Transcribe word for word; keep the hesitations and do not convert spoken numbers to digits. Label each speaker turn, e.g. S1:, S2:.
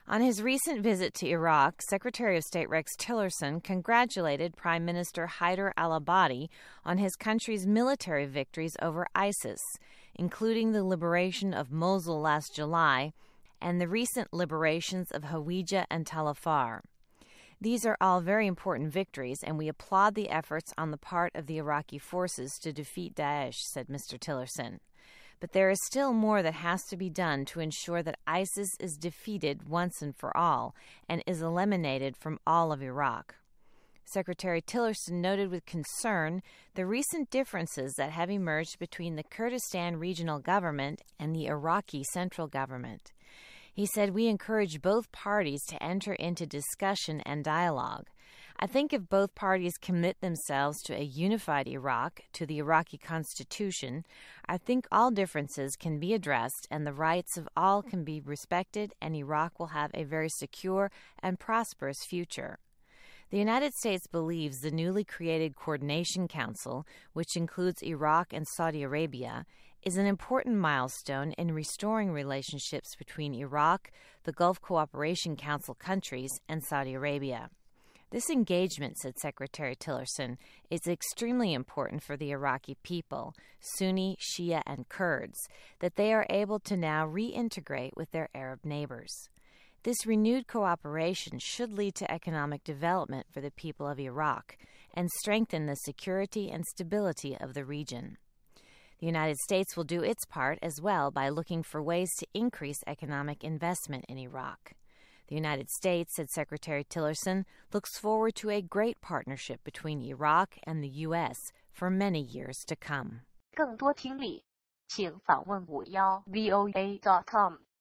S1: On his recent visit to Iraq, Secretary of State Rex Tillerson congratulated Prime Minister Haider al-Abadi on his country's military victories over ISIS, including the liberation of Mosul last July and the recent liberations of Hawija and Tal Afar. These are all very important victories, and we applaud the efforts on the part of the Iraqi forces to defeat Daesh, said Mister Tillerson. But there is still more that has to be done to ensure that ISIS is defeated once and for all and is eliminated from all of Iraq. Secretary Tillerson noted with concern the recent differences that have emerged between the Kurdistan Regional Government and the Iraqi central government. He said, "We encourage both parties to enter into discussion and dialogue. I think if both parties commit themselves to a unified Iraq, to the Iraqi constitution, I think all differences can be addressed and the rights of all can be respected, and Iraq will have a very secure and prosperous future." The United States believes the newly created Coordination Council, which includes Iraq and Saudi Arabia, is an important milestone in restoring relationships between Iraq, the Gulf Cooperation Council countries, and Saudi Arabia. This engagement, said Secretary Tillerson, is extremely important for the Iraqi people, Sunni, Shia, and Kurds, that they are able to now reintegrate with their Arab neighbors. This renewed cooperation should lead to economic development for the people of Iraq and strengthen the security and stability of the region. The United States will do its part as well by looking for ways to increase economic investment in Iraq. The United States, said Secretary Tillerson, looks forward to a great partnership between Iraq and the U S for many years to come.
S2: 更多听力，请访问五幺 V O A dot com。